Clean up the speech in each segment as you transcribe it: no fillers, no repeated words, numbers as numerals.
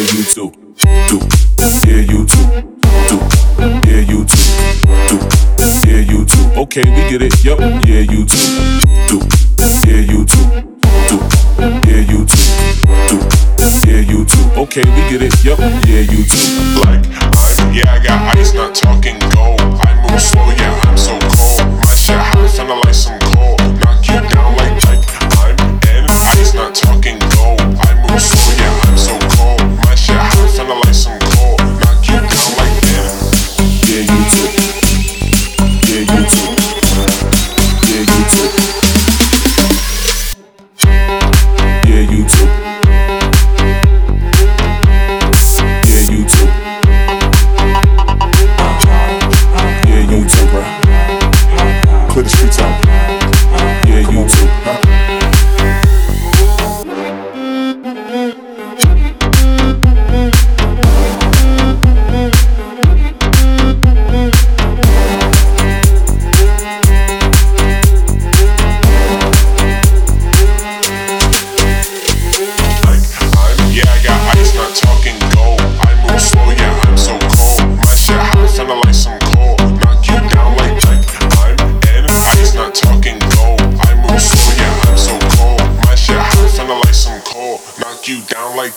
you too. Do. Yeah, you too. Do. Yeah, you too. Do. Yeah, you too. Okay, we get it. Yup. Yeah, you too. Do. Yeah, you too. Do. Yeah, you too. Do. Yeah, you too. Okay, we get it. Yup. Yeah, you too. Like I got ice, not talking gold. I move slow, yeah, I'm so cold. My shit hot, finna like some coal. Knock you down like I'm in ice, not talking gold. I move slow, yeah, I'm so cold. My shit hot, finna like some coal. Knock you down like Yeah, you too. Yeah, you too. Yeah, you too. Yeah, you too. Yeah, you too. Yeah, you too, bro. Clear the streets out. Yeah, you too. I got ice, not talking gold. I move slow, yeah, I'm so cold. My shit hot, finna like some coal. Knock you down like I'm in ice, not talking gold. I move slow, yeah, I'm so cold. My shit hot, finna like some coal. Knock you down like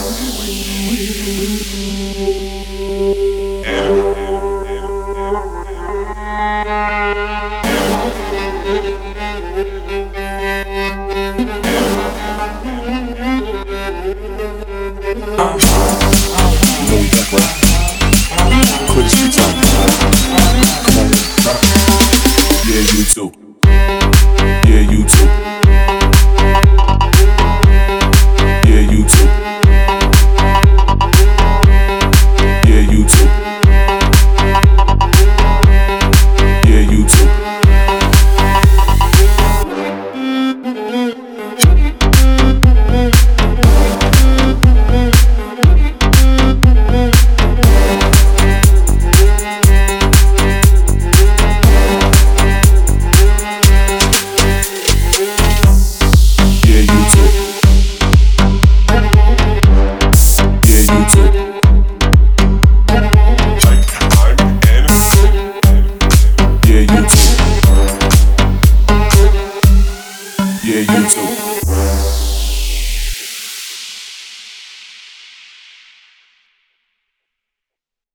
You know we back, bro. Clear the streets out. Come on. Yeah, you too. Yeah, you too. Yeah, you too. Yeah, you too. Yeah, you too. Yeah, you too. Yeah, you too.